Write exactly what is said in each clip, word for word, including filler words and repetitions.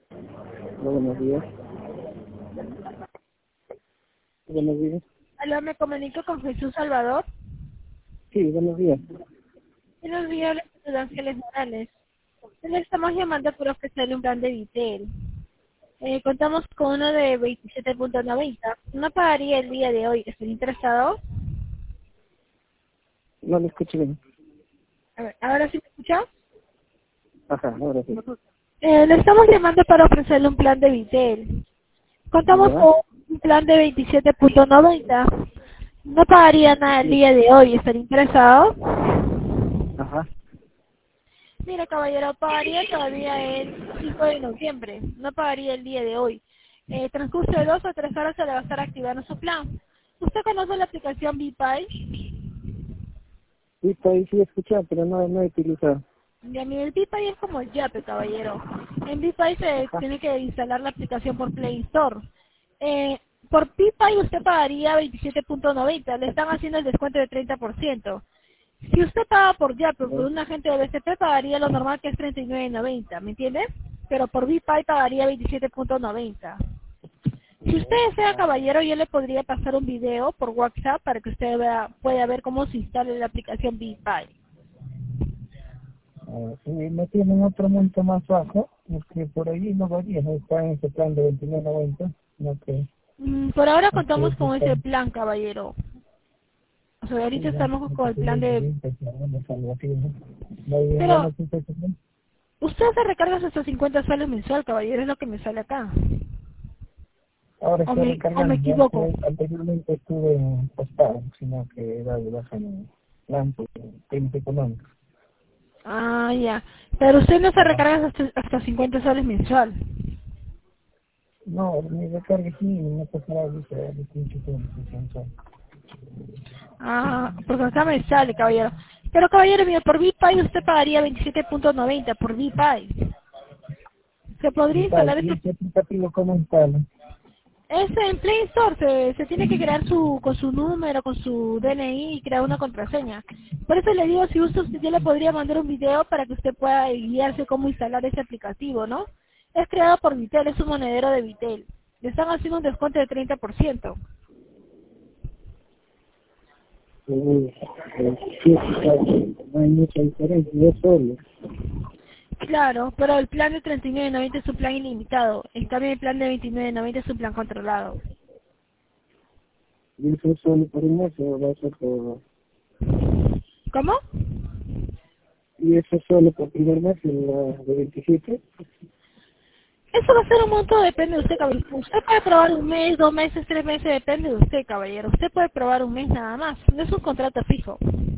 Buenos días. Buenos días. Aló, me comunico con Jesús Salvador. Sí, buenos días. Buenos días, soy Ángeles Morales. Le estamos llamando por ofrecerle un plan de Vitel. Eh, contamos con uno de veintisiete punto noventa. No pagaría el día de hoy. ¿Están interesados? No lo escucho bien. A ver, ¿ahora sí me escucha? Ajá, ahora sí. Eh, le estamos llamando para ofrecerle un plan de Vitel. Contamos ¿Ya? con un plan de veintisiete punto noventa. No pagaría nada el Sí. día de hoy. ¿Están interesados? Ajá. Mira, caballero, pagaría todavía el cinco de noviembre. No pagaría el día de hoy. Eh, transcurso de dos o tres horas se le va a estar activando su plan. ¿Usted conoce la aplicación BeePay? Sí, estoy sí he escuchado, pero no, no he utilizado. Y a nivel BeePay es como el Yape, caballero. En BeePay se Ajá. tiene que instalar la aplicación por Play Store. Eh, por BeePay usted pagaría veintisiete punto noventa. Le están haciendo el descuento de treinta por ciento. Si usted paga por Yape o por ¿Ya? un agente de B C P, pagaría lo normal que es treinta y nueve noventa, ¿me entiende? Pero por BeePay pagaría veintisiete punto noventa. Si usted desea, caballero, yo le podría pasar un video por WhatsApp para que usted vea, pueda ver cómo se instala la aplicación BeePay. Ah, sí, me tienen otro monto más bajo, porque por ahí no varía, no está en ese plan de veintinueve noventa, no que, Mm, por ahora no que contamos es con está, ese plan, caballero. O sea, sí, ahorita ya, estamos no con te el tengo plan que de... bien, pues, ya, no es algo así, ¿no? No hay bien, ya Pero no existe ese plan. usted se recarga hasta cincuenta soles mensual, caballero, es lo que me sale acá. Ahora O estoy me, o me recargando, ya equivoco. antes- anteriormente estuve en postpago, sino que era de baja en plan, pues, temas económicos. Ah, ya. Pero usted no se Ajá. recarga hasta, hasta cincuenta soles mensual. No, mi recarga sí, no pasa nada, dice, de quince puntos, mensual. Ah, porque acá me sale, caballero. Pero, caballero, mire, por BeePay usted pagaría veintisiete punto noventa por BeePay. Se Y podría tal, instalar y ese... este aplicativo, ¿cómo instala? Ese en Play Store se, se tiene que crear su con su número, con su D N I y crear una contraseña. Por eso le digo, si gusta, usted yo le podría mandar un video para que usted pueda guiarse cómo instalar ese aplicativo, ¿no? Es creado por Vitel, es un monedero de Vitel. Le están haciendo un descuento de treinta por ciento. Eh, eh, sí, sí, no hay mucha diferencia, yo solo. Claro, pero el plan de treinta y nueve noventa es un plan ilimitado. En cambio, el plan de veintinueve noventa es un plan controlado. Y eso solo por un mes, o va a ser por... ¿Cómo? Y eso solo por primer mes, en la de veintisiete. Eso va a ser un monto, depende de usted, caballero. Usted puede probar un mes, dos meses, tres meses, depende de usted, caballero. Usted puede probar un mes nada más. No es un contrato fijo.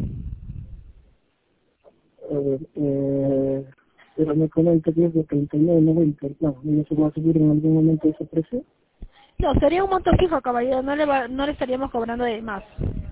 A ver, eh, pero me comenta que es de treinta y nueve noventa, claro, ¿y eso va a subir en algún momento ese precio? No, sería un monto fijo, caballero. No le, va, no le estaríamos cobrando de más.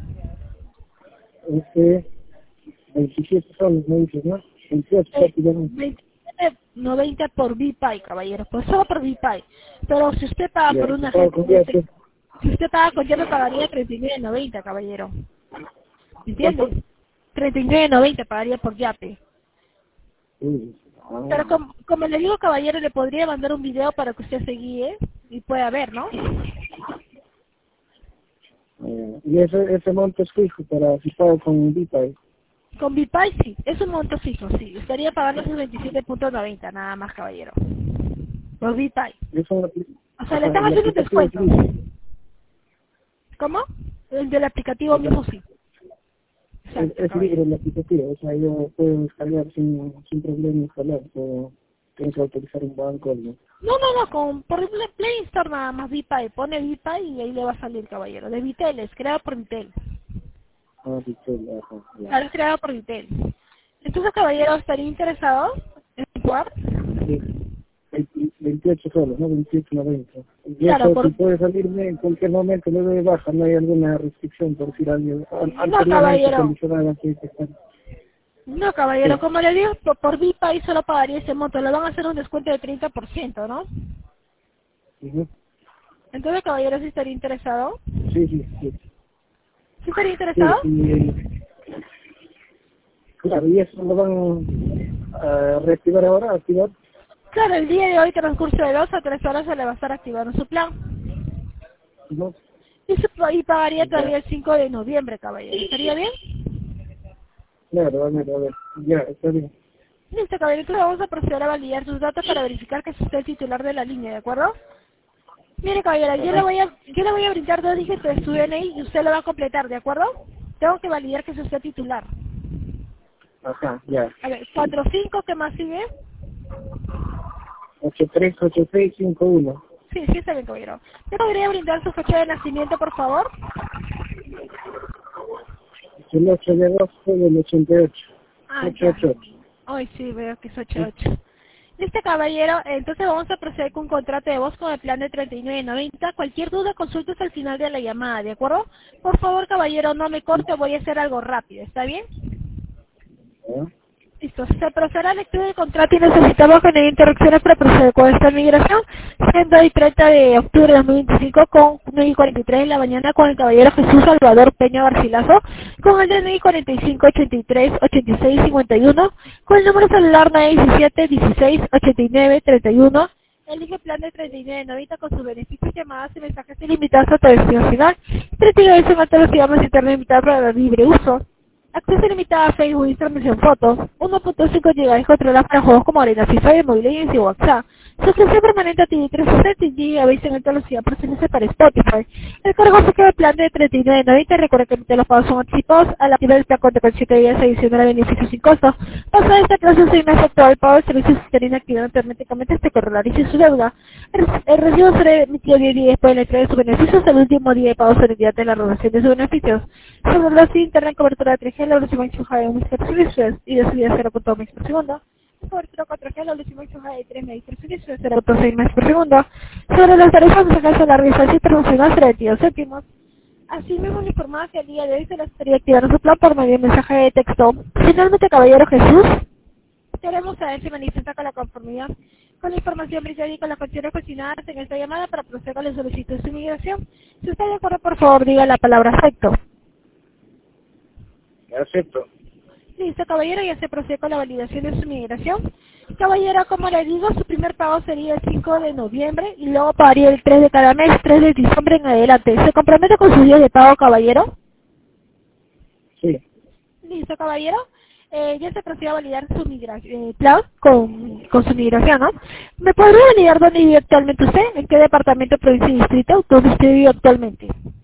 Este, veintisiete soles, me dices, ¿no? veintiocho Eh, prácticamente. veintisiete noventa por BeePay, caballero. Pues solo por BeePay. Pero si usted paga Ya, por un si pago agente, con viaje, si usted paga con llave, pagaría treinta y nueve noventa, caballero. ¿cuánto? ¿Entiende? treinta y nueve noventa pagaría por Yape. Sí. Ah, Pero como, como le digo, caballero, le podría mandar un video para que usted se guíe y pueda ver, ¿no? eh, y ese, ese monto es fijo para si pago con Vita. Con BitPay sí, es un monto fijo, sí. Estaría pagando sus veintisiete punto noventa, nada más, caballero. Por BitPay. Eso, es O sea, le ajá, están el haciendo un aplicativo es descuento. libre. ¿Cómo? El del aplicativo Ajá. mismo sí. Es, Exacto, es caballero. libre el aplicativo, o sea, yo puedo descargar sin, sin problema instalar, o tengo que autorizar un banco o algo. No, no, no, con, por el Play Store nada más BitPay. Pone BitPay y ahí le va a salir, caballero. De Vitel, es creado por Vitel. Ah, Vitel, ajá, ya. Claro, es creado por Vitel. Entonces, caballero, ¿estaría interesado en jugar? Sí, veinti- veintiocho soles, ¿no? veintiocho noventa. Y Claro, eso, si por... puede salirme en cualquier momento, le doy baja, no hay alguna restricción, por decir algo. An- No, Anteriormente caballero. condicionaba que que estar. No, caballero, Sí, como le digo, por, por BitPay solo pagaría ese monto. Le van a hacer un descuento de treinta por ciento, ¿no? ujú. Entonces, caballero, ¿sí estaría interesado? Sí, sí, sí. ¿Sí estaría Sí, interesado? sí, claro, y eso lo van a reactivar ahora, activar. Claro, el día de hoy, transcurso de dos a tres horas, se le va a estar activando su plan. No, Y, su, y pagaría ya. todavía el cinco de noviembre, caballero. ¿Estaría bien? Claro, a ver, a ver. Ya, está bien. Listo, caballero. Entonces vamos a proceder a validar sus datos para verificar que es usted el titular de la línea, ¿de acuerdo? Mire, caballero, yo le Ajá. voy a, yo le voy a brindar dos dígitos de su D N I y usted lo va a completar, ¿de acuerdo? Tengo que validar que es usted titular. Ajá, ya. A ver, cuatro cinco, ¿qué más sigue? ocho tres ocho seis cinco uno. Sí, sí está bien, caballero. ¿Me podría brindar su fecha de nacimiento, por favor? El ocho de agosto del ochenta y ocho. Ah, ya. ochenta y ocho. Hoy sí, veo que es ocho Sí. ocho. Listo, caballero. Entonces vamos a proceder con un contrato de voz con el plan de treinta y nueve noventa. Cualquier duda, consultas al final de la llamada, ¿de acuerdo? Por favor, caballero, no me corte, voy a hacer algo rápido, ¿está bien? ¿Ah? Listo, se procederá a la lectura del contrato y necesitamos que no haya interrupciones para proceder con esta migración, siendo hoy treinta de octubre de dos mil veinticinco con nueve y cuarenta y tres de la mañana con el caballero Jesús Salvador Peña Garcilaso, con el D N I cuarenta y cinco ochenta y tres ochenta y seis cincuenta y uno, con el número celular nueve diecisiete dieciséis ochenta y nueve treinta y uno. Elige plan de treinta y nueve noventa con sus beneficios, llamadas y mensajes ilimitados a tu destino final, treinta y nueve en alta velocidad más internet limitada para libre uso. Acceso ilimitado a Facebook, Instagram y fotos. uno punto cinco gigabytes controladas para juegos como Arena, FIFA y Mobile Legends y WhatsApp. Suscripción permanente a T V trescientos sesenta gigabytes en alta velocidad para servicios para Spotify. El cargo se queda el plan de treinta y nueve noventa. Recuerda que los pagos son anticipados. A la activar el plan cuenta con siete días adicional a beneficios sin costo. Pasado este plazo, se me efectuado el pago de servicios y estaría inactivado automáticamente hasta que regularice su deuda. El, el recibo será emitido diez días después de la entrega de sus beneficios. El último día de pago será el día de la renovación de sus beneficios. Sobre la internet cobertura de tres G, la última exija de un servicios y de subida cero punto dos megas por segundo. Cobertura cuatro G, la última exija de tres megas por segundo, cero punto seis megas por segundo. Sobre las tarifas de mensajes a larga distancia internacional, será de veintidós céntimos. Asimismo, le informaba que el día de hoy se le estaría activando su plan por medio de mensaje de texto. Finalmente, caballero Jesús, queremos saber si manifiesta con la conformidad con la información brindada y con las cuestiones cuestionadas en esta llamada para proceder con la solicitud de su inmigración. Si está de acuerdo, por favor, diga la palabra acepto. Acepto. Listo, caballero, ya se procede con la validación de su migración. Caballero, como le digo, su primer pago sería el cinco de noviembre y luego pagaría el tres de cada mes, tres de diciembre en adelante. ¿Se compromete con sus días de pago, caballero? Sí. Listo, caballero. Eh, ya se procede a validar su migración, eh, plan con, con su migración, ¿no? ¿Me podría validar dónde vive actualmente usted? ¿En qué departamento, provincia y distrito? ¿Dónde usted vive actualmente?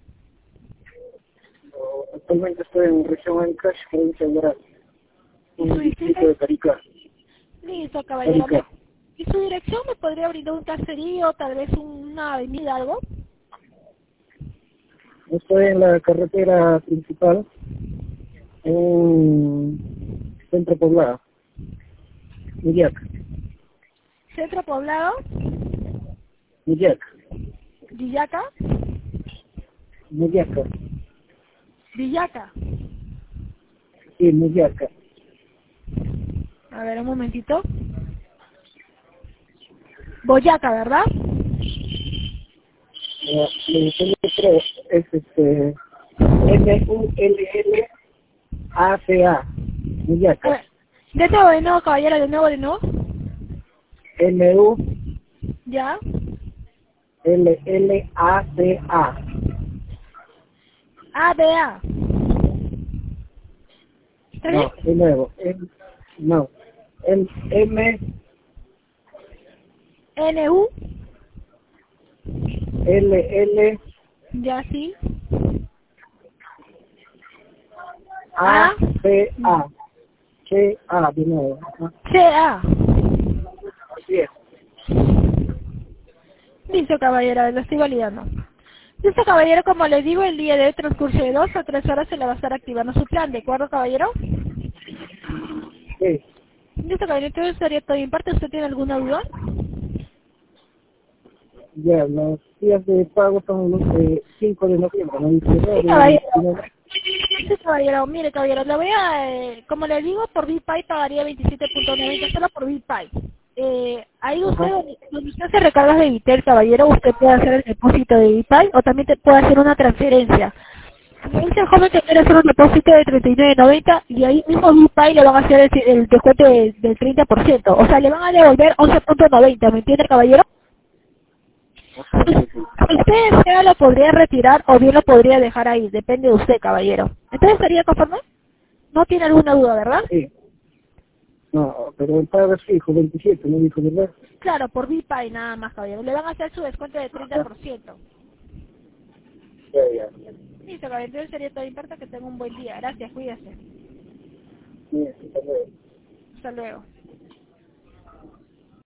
Actualmente estoy en región Ancash, provincia de Moral, ¿Y en su el distrito? distrito de Taricá. Listo, caballero. Taricá. ¿Y su dirección me podría brindar un caserío, tal vez una avenida, algo? Estoy en la carretera principal, en Centro Poblado, Millac, Centro Poblado, Millac, Villaca, Millaca, Villaca. sí, Millaca. A ver, un momentito. Boyaca, ¿verdad? Eh, Mi teléfono es este M U L L A C A, A Millaca, ver, de nuevo, de nuevo, caballero, de nuevo, de nuevo. M U Ya. L L A C A. A, B, A. ¿Está bien? No, de nuevo, M, no, M, M N, U. L L Ya, sí. A A, C A, C A de nuevo. Ajá. C, A. Así es. Listo, caballero, lo estoy validando. Listo, caballero, como le digo, el día de hoy, transcurso de dos a tres horas, se le va a estar activando su plan, ¿de acuerdo, caballero? Sí. Listo, caballero, entonces sería todo en parte. ¿Usted tiene alguna duda? Ya, los días de pago son los de cinco de noviembre, ¿no? diecinueve, Sí, caballero. veintinueve. Sí, caballero, mire, caballero, le voy a, eh, como le digo, por BitPay pagaría veintisiete punto noventa solo por BitPay. Eh, ahí usted, Ajá. donde donde usted hace recargas de Bitel, caballero, usted puede hacer el depósito de BitPay o también te puede hacer una transferencia. Me dice el joven que quiere hacer un depósito de treinta y nueve noventa y ahí mismo BitPay le van a hacer el, el descuento de- del treinta por ciento. O sea, le van a devolver once punto noventa, ¿me entiende, caballero? Ajá, Si sí, sí. usted desea, lo podría retirar o bien lo podría dejar ahí. Depende de usted, caballero. Entonces, ¿estaría conforme? No tiene alguna duda, ¿verdad? Sí. No, pero el pago es fijo, veintisiete, me dijo, ¿verdad? Claro, por BitPay nada más, caballero. Le van a hacer su descuento de treinta por ciento. Ya, ya. Listo, caballero. Entonces sería todo. Importa que tenga un buen día. Gracias, cuídese. Sí, sí, también. Hasta luego.